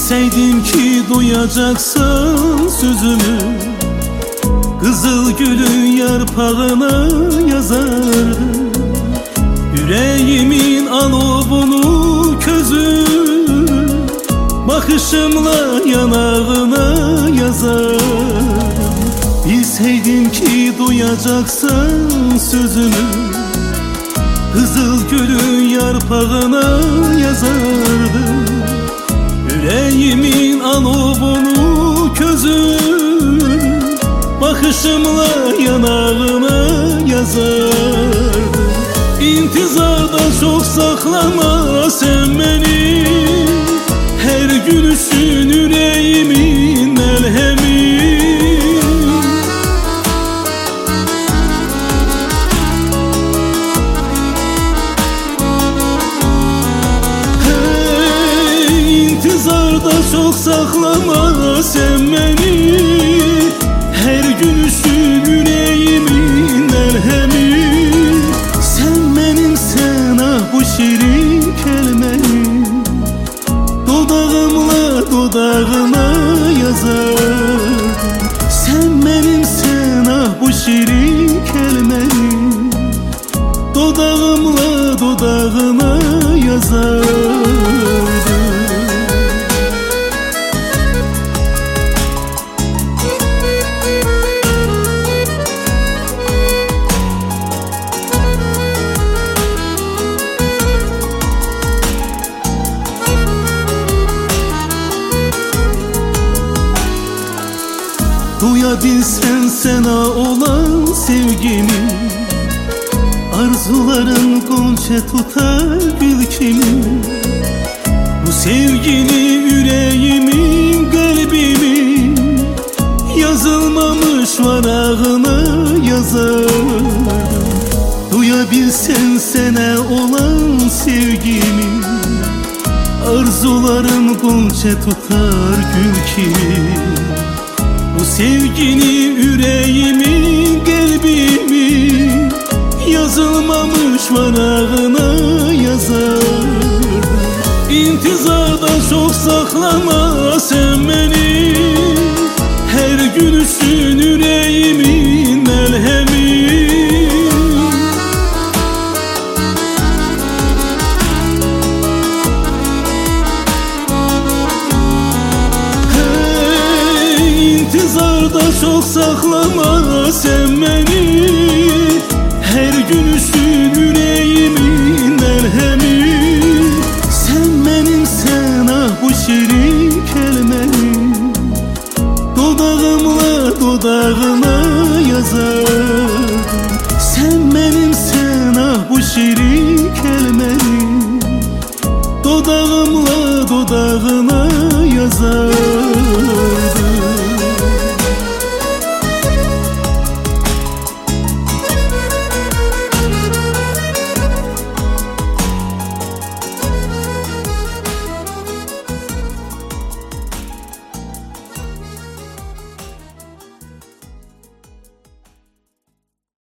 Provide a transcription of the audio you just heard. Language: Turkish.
Bilseydim ki duyacaksın sözümü, kızıl gülün yarpağına yazardım. Yüreğimin alovunu közü, bakışımla yanağına yazardım. Bilseydim ki duyacaksın sözümü, kızıl gülün yarpağına yazardım. Yüreğimin alovunu közü, bakışımla yanağına yazardım. İntizarda çok saklama sen beni, her gülüşün yüreğimin melhemi. İntizarda çok saklama sen beni, her gülüşün yüreğimin merhemi. Sen benimsen ah bu şirin kelimeyi, dudağımla dudağına yazardım. Sen benimsen ah bu şirin kelimeyi, dudağımla dudağına yazardım. Duyabilsen sana olan sevgimi, arzuların gonca tutar gül kimi. Bu sevgini yüreğimin kalbimin, yazılmamış varağına yazardım. Duyabilsen sana olan sevgimi, arzuların gonca tutar gül kimi. Bu sevgini yüreğimin kalbimin, yazılmamış varağına yazardım. İntizarda çok saklama sen beni, her gülüşün yüreğimin melhemi. İntizarda çok saklama sen beni,